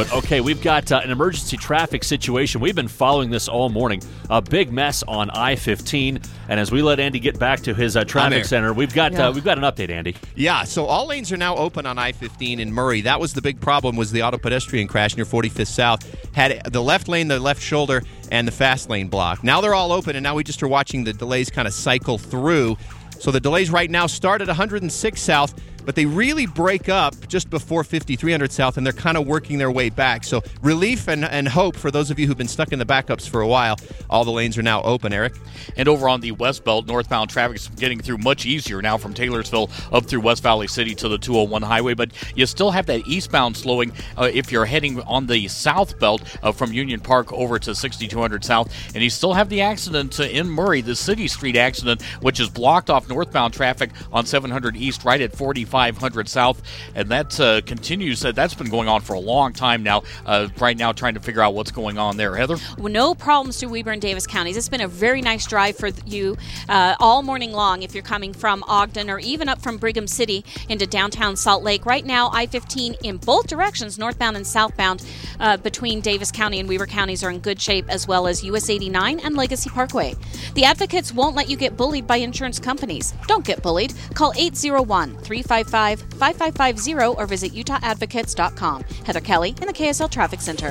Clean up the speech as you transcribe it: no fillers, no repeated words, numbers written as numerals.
it. Okay, we've got an emergency traffic situation. We've been following this all morning. A big mess on I-15. And as we let Andy get back to his traffic center, we've got an update, Andy. Yeah, so all lanes are now open on I-15 in Murray. That was the big problem, was the auto pedestrian crash near 45th South. Had the left lane, the left shoulder, and the fast lane blocked. Now they're all open, and now we just are watching the delays kind of cycle through. So the delays right now start at 106 South, but they really break up just before 5300 South, and they're kind of working their way back. So relief and hope for those of you who've been stuck in the backups for a while. All the lanes are now open, Eric. And over on the West Belt, northbound traffic is getting through much easier now from Taylorsville up through West Valley City to the 201 highway. But you still have that eastbound slowing if you're heading on the South Belt from Union Park over to 6200 South. And you still have the accident in Murray, the City Street accident, which is blocked off northbound traffic on 700 East right at 4500 South. And that continues. That's been going on for a long time now. Right now, trying to figure out what's going on there. Heather? Well, no problems through Weber and Davis counties. It's been a very nice drive for you all morning long if you're coming from Ogden or even up from Brigham City into downtown Salt Lake. Right now, I-15 in both directions, northbound and southbound, between Davis County and Weber counties are in good shape, as well as US 89 and Legacy Parkway. The advocates won't let you get bullied by insurance companies. Don't get bullied. Call 801-355-5550 or visit utahadvocates.com. Heather Kelly in the KSL Traffic Center.